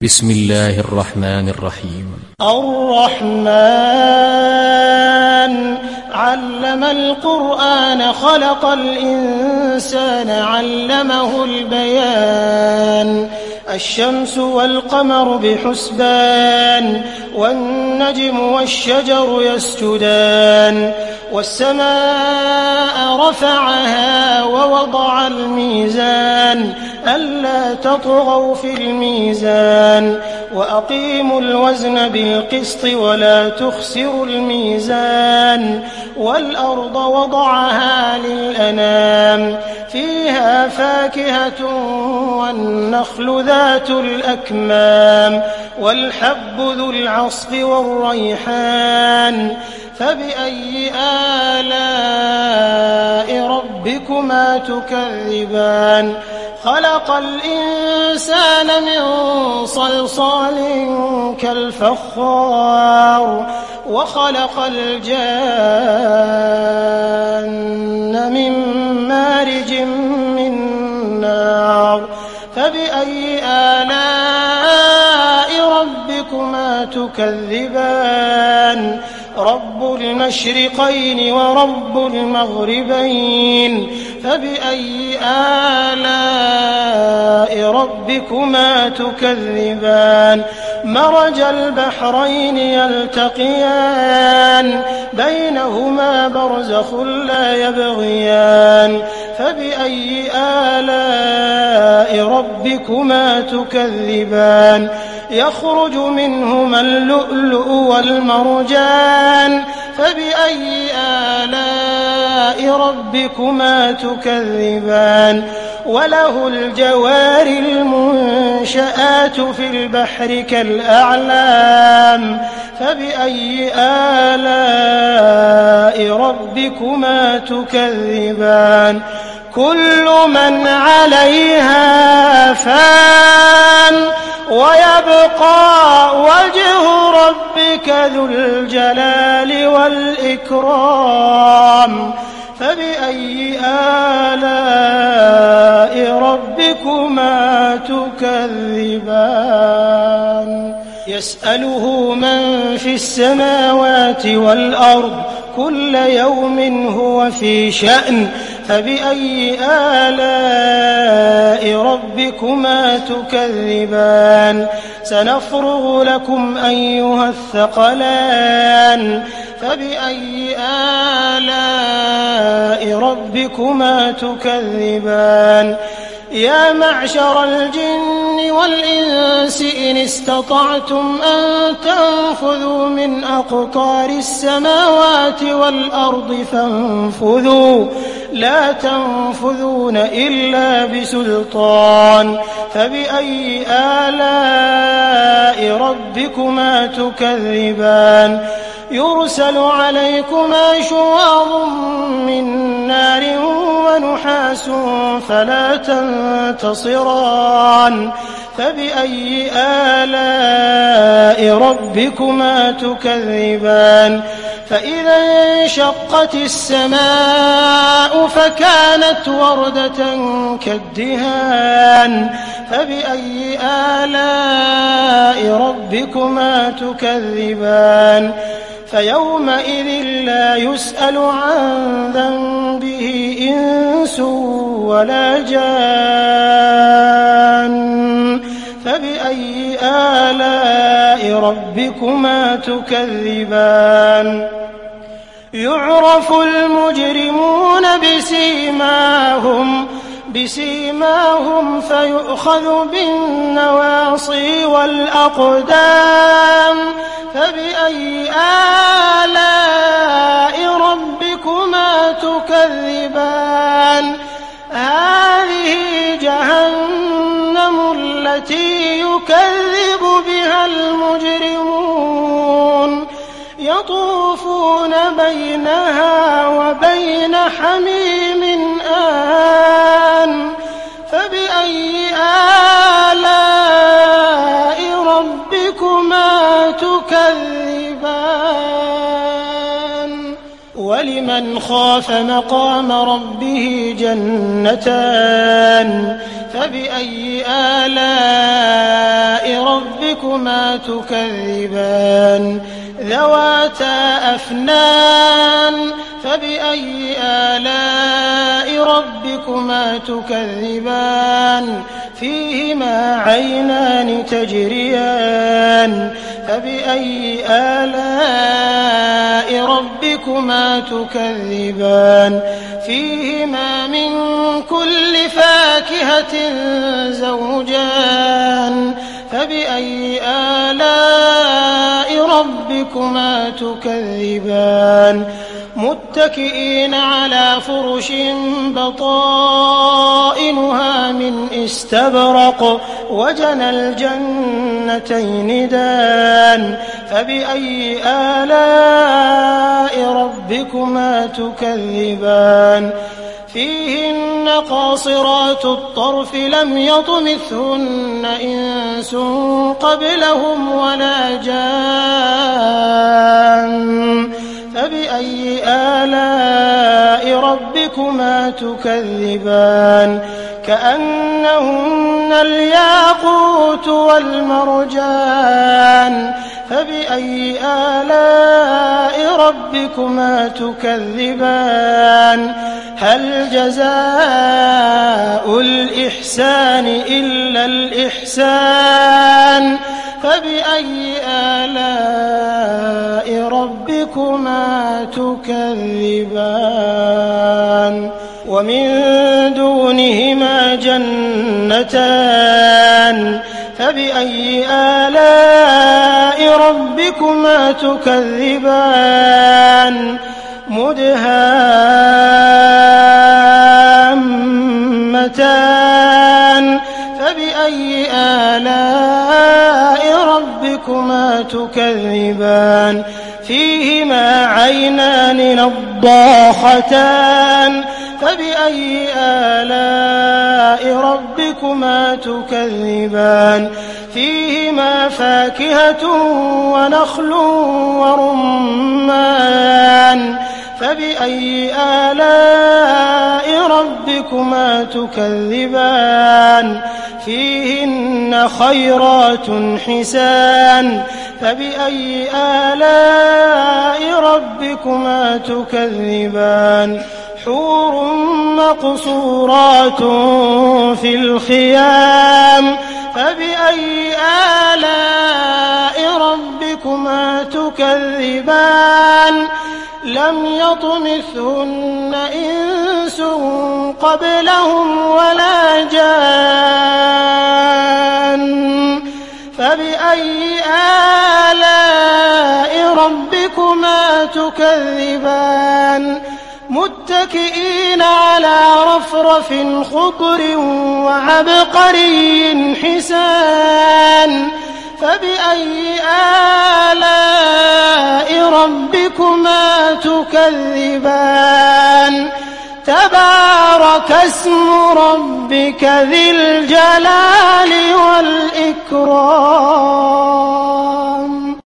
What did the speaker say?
بسم الله الرحمن الرحيم. الرحمن علم القرآن خلق الإنسان علمه البيان الشمس والقمر بحسبان والنجم والشجر يسجدان والسماء رفعها ووضع الميزان ألا تطغوا في الميزان وأقيموا الوزن بالقسط ولا تخسروا الميزان والأرض وضعها للأنام فيها فاكهة والنخل ذات الأكمام والحب ذو العصف والريحان فبأي آلاء ربكما تكذبان خلق الإنسان من صلصال كالفخار وخلق الجان من مارج من نار فبأي آلاء ربكما تكذبان رب المشرقين ورب المغربين فبأي آلاء ربكما تكذبان مرج البحرين يلتقيان بينهما برزخ لا يبغيان فبأي آلاء ربكما تكذبان يخرج منهما اللؤلؤ والمرجان فبأي آلاء ربكما تكذبان وله الجوار المنشآت في البحر كالأعلام فبأي آلاء ربكما تكذبان كل من عليها فان ويبقى وجه ربك ذو الجلال والإكرام فبأي آلاء ربكما تكذبان يسأله من في السماوات والأرض كل يوم هو في شأن فبأي آلاء ربكما تكذبان سنفرغ لكم أيها الثقلان فبأي آلاء ربكما تكذبان يا معشر الجن والإنس إن استطعتم أن تنفذوا من أقطار السماوات والأرض فانفذوا لا تنفذون إلا بسلطان فبأي آلاء ربكما تكذبان يرسل عليكما شواظ من نار ونحاس فلا تنتصران فبأي آلاء ربكما تكذبان فإذا انشقت السماء فكانت وردة كالدهان فبأي آلاء ربكما تكذبان فيومئذ لا يسأل عن ذنبه إنس ولا جان فبأي آلاء ربكما تكذبان يعرف المجرمون بسيماهم فيؤخذ بالنواصي والأقدام فبأي آلاء ربكما تكذبان هذه جهنم التي يكذب بها المجرمون يطوفون بينها وبين حميم آن فبأي آلاء ربكما تكذبان ولمن خاف مقام ربه جنتان فبأي آلاء ربكما ربكما تكذبان ذواتا أفنان فبأي آلاء ربكما تكذبان فيهما عينان تجريان فبأي آلاء ربكما تكذبان فيهما من كل فاكهة زوجان فبأي آلاء ربكما تكذبان متكئين على فرش بطائنها من استبرق وجنى الجنتين دان فبأي آلاء ربكما تكذبان فيهن قاصرات الطرف لم يطمثهن إنس قبلهم ولا جان فبأي آلاء ربكما تكذبان كأنهن الياقوت والمرجان فبأي آلاء ربكما تكذبان هل جزاء الإحسان إلا الإحسان فبأي آلاء ربكما تكذبان ومن دونهما جنتان فبأي آلاء ربكما تكذبان مدهامتان فبأي آلاء ربكما تكذبان فيهما عينان نضاختان فبأي آلاء ربكما تكذبان فيهما فاكهة ونخل ورمان فبأي آلاء ربكما تكذبان فيهن خيرات حسان فبأي آلاء ربكما تكذبان حور مقصورات في الخيام فبأي آلاء ربكما تكذبان لم يطمثهن إنس قبلهم ولا جان فبأي آلاء ربكما تكذبان متكئين على رفرف خضر وعبقري حسان فبأي آلاء ربكما تكذبان تبارك اسم ربك ذي الجلال والإكرام